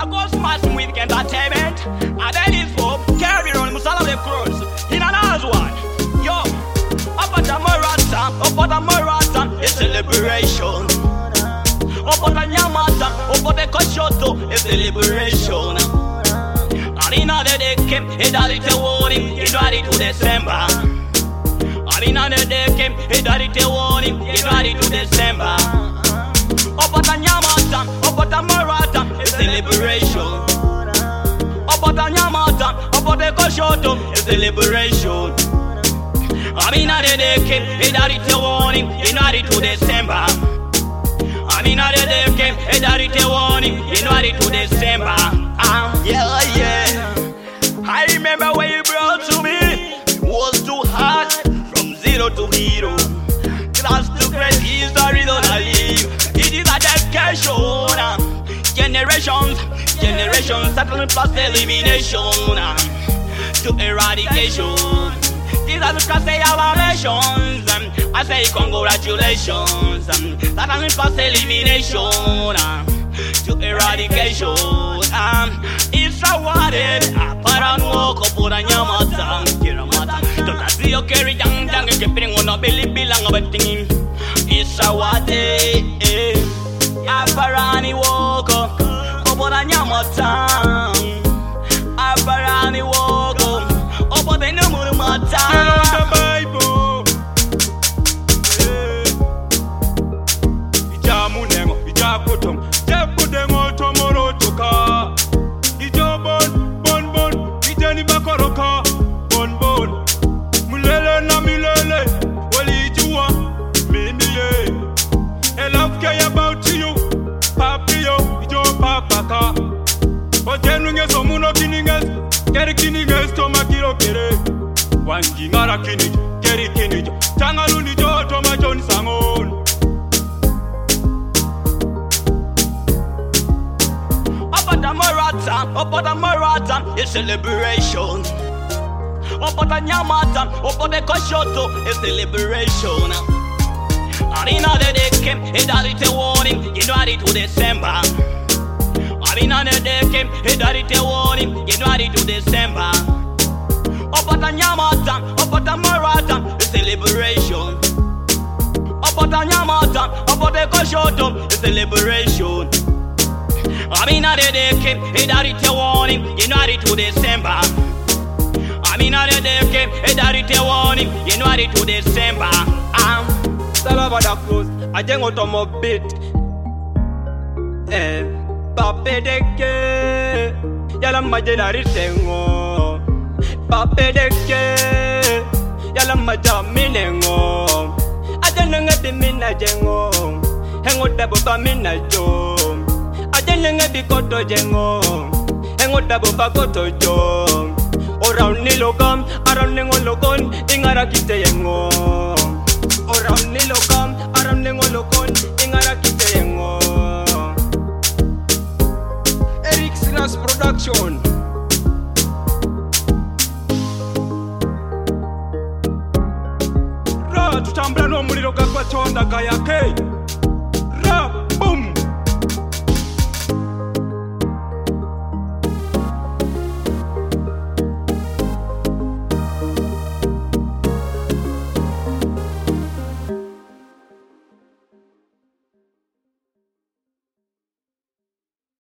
go smash with entertainment. And then it's for carry on Musala the Cross. In another one. Yo, up at the marathon, it's celebration. Up at the Yamata, up at the Koshoto, it's celebration. And in another day came, it had it a warning, it had it to December. And in another day came, it had it a warning, it had it to December. Up at the Yamata, up at the marathon, it's celebration. Up at the Yamata, up at the Koshoto, it's celebration. I mean, I did it came, it had it a warning, it had it to December. I mean, I did it came, it had it a warning, it had it to December. Yeah. I remember when you brought to me, it was too hard, from zero to hero. Class to great history, don't I live. It is a dedication. Generations, settlement plus elimination to eradication. These are the class they have our nations. I say congratulations. Settlement plus elimination to eradication. It's awarded. Para nuoko pura nyamata. Kiramata. Don't see your carry young keeping on a belly bilang of a thing. It's awarded. Aparani woko. Pura nyamata. Aparani woko. Opo the number mata. The Bible. Ijamunengo, ijakutum. Jepudemo tomoro toka. Ijobon, bon. Ijani bakoroka. Bon. Mulele na milele. Wali juwa. Mimiye. I love care about you. Papio, ijo papaka. Ojenunge somuno kininges. Keri kininges toma kiro kere. Wangi ngara kinij. Keri kinij. Changaluni jo toma jon sangon. Up at the marathon, it's celebration. Up at the Yamata, up at the Koshoto, it's celebration. And in another day came, it had it a warning, you know it to December. And in another day came, it had it a warning, you know it to December. Up at the Yamata, up at the marathon, it's celebration. Up at the Yamata, up at the Koshoto, it's celebration. I mean, I did it came, it had it a warning, you know it to December. I mean, I did it came, it had it a warning, you know it to December. Salvador Cruz, I just want to move bit. Pape de que, ya la mañana tengo. Pape de que, ya la mañana minengo. I don't know if the mina jengo, hang out the boba mina jo. Ajenga bikoto jengo, engo dabo bakoto jo. Around nilokam, around nengo lokon, ingara kite yengo. Around nilokam, around nengo lokon, ingara kite yengo. Eric Silas Production. Ra tutambula no muliro gakwa tonda kaya